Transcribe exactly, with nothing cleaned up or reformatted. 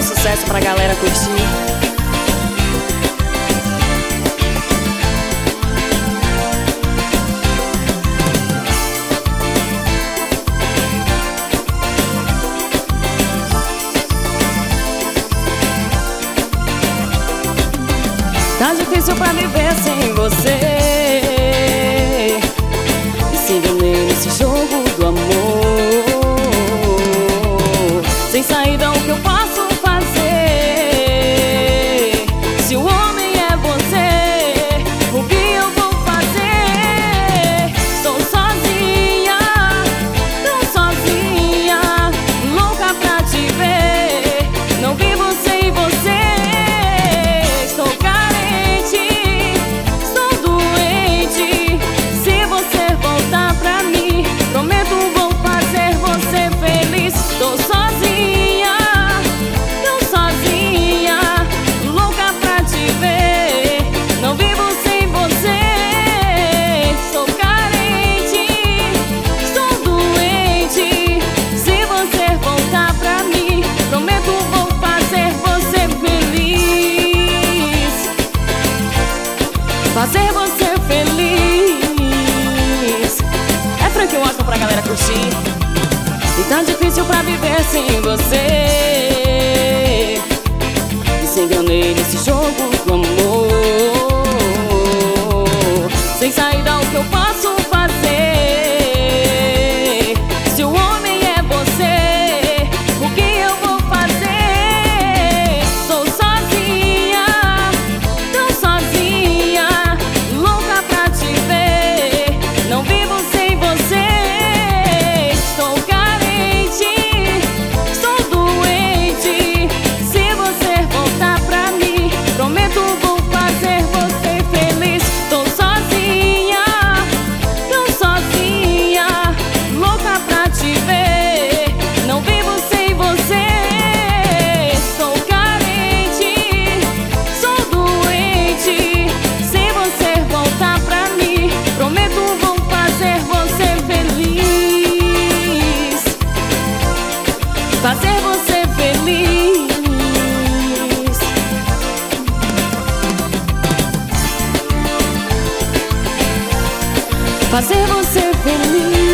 sucesso pra galera curtir. Tá difícil pra viver sem você, e se enganei nesse jogo do amor. Sem saída o que eu posso fazer? Se o homem é você, o que eu vou fazer? Estou sozinha, tão sozinha, louca pra te ver. Não vivo sem você. Estou Tô sozinha, tão sozinha, louca pra te ver. Não vivo sem você. Estou carente, estou doente. Se você voltar pra mim, prometo vou fazer você feliz. Fazer você feliz. É Frank Washington pra galera curtir. E tá difícil pra viver sem você, e se enganei nesse jogo do amor. Sem saída o que eu posso fazer? Se o homem é você, o que eu vou fazer? Sou sozinha, tão sozinha, louca pra te ver. Não vivo sem você. Estou fazer você feliz. Fazer você feliz.